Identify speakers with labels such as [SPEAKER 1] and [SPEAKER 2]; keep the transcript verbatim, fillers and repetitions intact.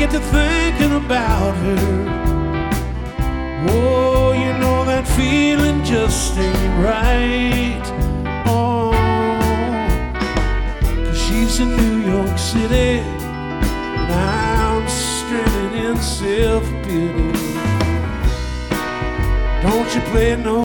[SPEAKER 1] get to thinking about her. Oh, you know that feeling just ain't right. Oh, 'cause she's in New York City, and I'm stranded in self-pity. Don't you play no